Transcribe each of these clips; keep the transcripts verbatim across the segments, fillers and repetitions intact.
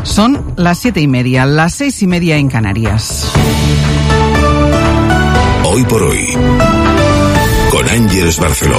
Son las siete y media, las seis y media en Canarias. Hoy por hoy, con Ángeles Barceló.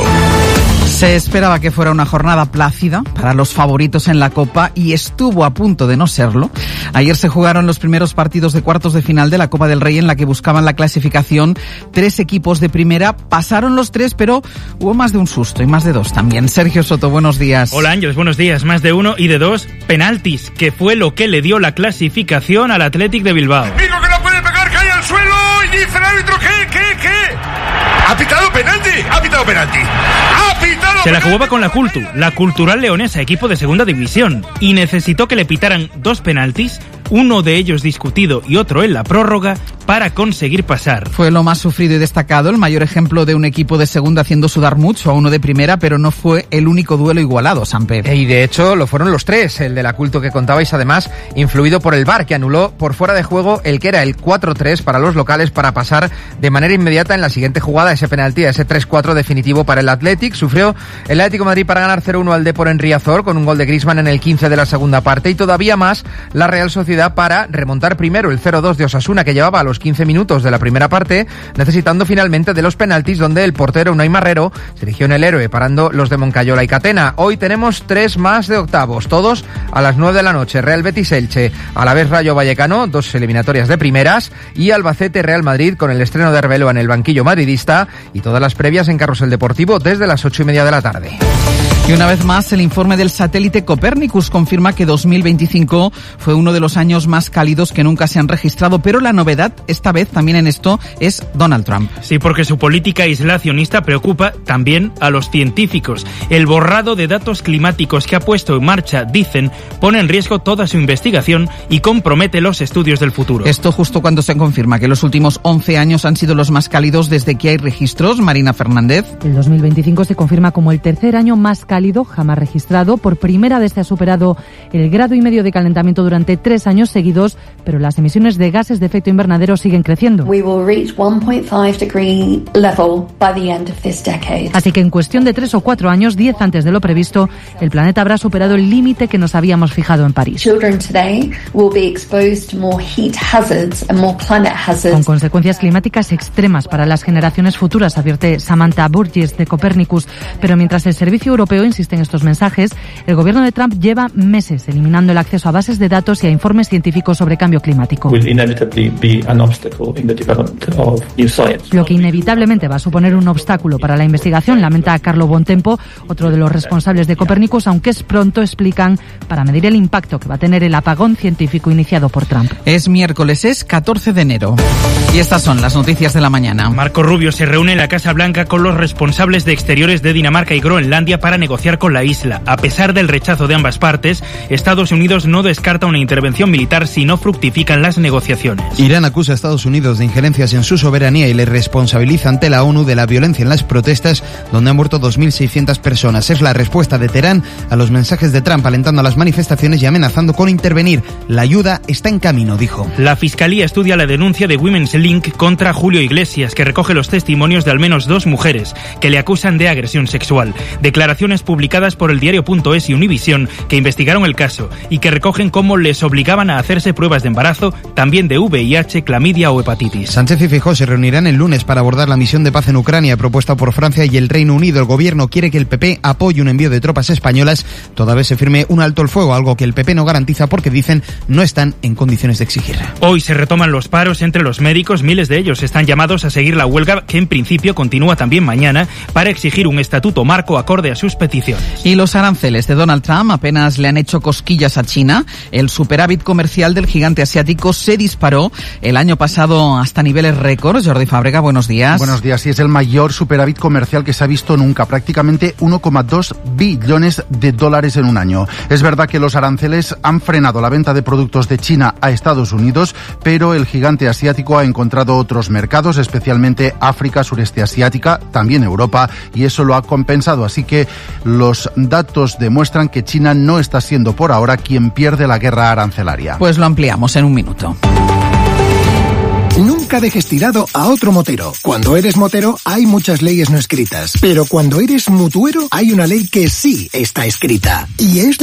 Se esperaba que fuera una jornada plácida para los favoritos en la Copa y estuvo a punto de no serlo. Ayer se jugaron los primeros partidos de cuartos de final de la Copa del Rey en la que buscaban la clasificación tres equipos de primera. Pasaron los tres, pero hubo más de un susto y más de dos también. Sergio Soto, buenos días. Hola Ángeles, buenos días. Más de uno y de dos penaltis, que fue lo que le dio la clasificación al Athletic de Bilbao. Digo que la puede pegar, cae al suelo y dice el árbitro, ¿qué, qué, qué? ¿Ha pitado penalti? ¿Ha pitado penalti? ¿Ha pitado Se la jugaba con la Cultu, la Cultural Leonesa, equipo de segunda división, y necesitó que le pitaran dos penaltis, uno de ellos discutido y otro en la prórroga, para conseguir pasar. Fue lo más sufrido y destacado, el mayor ejemplo de un equipo de segunda haciendo sudar mucho a uno de primera, pero no fue el único duelo igualado, Sampe. Y de hecho lo fueron los tres, el de la Cultu que contabais, además influido por el V A R, que anuló por fuera de juego el que era el cuatro tres para los locales para pasar de manera inmediata en la siguiente jugada ese penalti, ese tres cuatro definitivo para el Athletic. Sufrió el Atlético de Madrid para ganar cero uno al Depor en Riazor con un gol de Griezmann en el quince de la segunda parte, y todavía más la Real Sociedad para remontar primero el cero dos de Osasuna, que llevaba a los quince minutos de la primera parte, necesitando finalmente de los penaltis, donde el portero Unai Marrero se erigió en el héroe parando los de Moncayola y Catena. Hoy tenemos tres más de octavos, todos a las nueve de la noche. Real Betis Elche, a la vez Rayo Vallecano, dos eliminatorias de primeras, y Albacete Real Madrid con el estreno de Arbeloa en el banquillo madridista, y todas las previas en Carrusel Deportivo desde las ocho y media de la tarde. Y una vez más, el informe del satélite Copernicus confirma que dos mil veinticinco fue uno de los años más cálidos que nunca se han registrado, pero la novedad, esta vez también en esto, es Donald Trump. Sí, porque su política aislacionista preocupa también a los científicos. El borrado de datos climáticos que ha puesto en marcha, dicen, pone en riesgo toda su investigación y compromete los estudios del futuro. Esto justo cuando se confirma que los últimos once años han sido los más cálidos desde que hay registros. Marina Fernández. El dos mil veinticinco se confirma como el tercer año más cálido jamás registrado. Por primera vez se ha superado el grado y medio de calentamiento durante tres años seguidos, pero las emisiones de gases de efecto invernadero siguen creciendo. We will reach one point five degree level by the end of this decade. Así que en cuestión de tres o cuatro años, diez antes de lo previsto, el planeta habrá superado el límite que nos habíamos fijado en París. Children today will be exposed to more heat hazards and more planet hazards. Con consecuencias climáticas extremas para las generaciones futuras, advierte Samantha Burgess de Copernicus. Pero mientras el Servicio Europeo insiste en estos mensajes, el gobierno de Trump lleva meses eliminando el acceso a bases de datos y a informes científicos sobre cambio climático. Lo que inevitablemente va a suponer un obstáculo para la investigación, lamenta Carlo Bontempo, otro de los responsables de Copernicus, aunque es pronto, explican, para medir el impacto que va a tener el apagón científico iniciado por Trump. Es miércoles, es catorce de enero. Y estas son las noticias de la mañana. Marco Rubio se reúne en la Casa Blanca con los responsables de exteriores de Dinamarca y Groenlandia para negociar con la isla. A pesar del rechazo de ambas partes, Estados Unidos no descarta una intervención militar si no fructifican las negociaciones. Irán acusa a Estados Unidos de injerencias en su soberanía y le responsabiliza ante la ONU de la violencia en las protestas, donde han muerto dos mil seiscientas personas. Es la respuesta de Teherán a los mensajes de Trump alentando a las manifestaciones y amenazando con intervenir. La ayuda está en camino, dijo. La Fiscalía estudia la denuncia de Women's Link contra Julio Iglesias, que recoge los testimonios de al menos dos mujeres que le acusan de agresión sexual. Declaraciones publicadas por el diario.es y Univisión, que investigaron el caso y que recogen cómo les obligaban a hacerse pruebas de embarazo, también de V I H, clamidia o hepatitis. Sánchez y Feijóo se reunirán el lunes para abordar la misión de paz en Ucrania propuesta por Francia y el Reino Unido. El gobierno quiere que el P P apoye un envío de tropas españolas toda vez se firme un alto el fuego, algo que el P P no garantiza porque dicen no están en condiciones de exigir. Hoy se retoman los paros entre los médicos. Miles de ellos están llamados a seguir la huelga, que en principio continúa también mañana, para exigir un estatuto marco acorde a sus peticiones. Y los aranceles de Donald Trump apenas le han hecho cosquillas a China. El superávit comercial del gigante asiático se disparó el año pasado hasta niveles récord. Jordi Fábrega, buenos días. Buenos días. Y es el mayor superávit comercial que se ha visto nunca, prácticamente uno coma dos billones de dólares en un año. Es verdad que los aranceles han frenado la venta de productos de China a Estados Unidos, pero el gigante asiático ha encontrado otros mercados, especialmente África, sureste asiática, también Europa, y eso lo ha compensado. Así que los datos demuestran que China no está siendo por ahora quien pierde la guerra arancelaria. Pues lo ampliamos en un minuto. Nunca dejes tirado a otro motero. Cuando eres motero hay muchas leyes no escritas, pero cuando eres mutuero hay una ley que sí está escrita, y es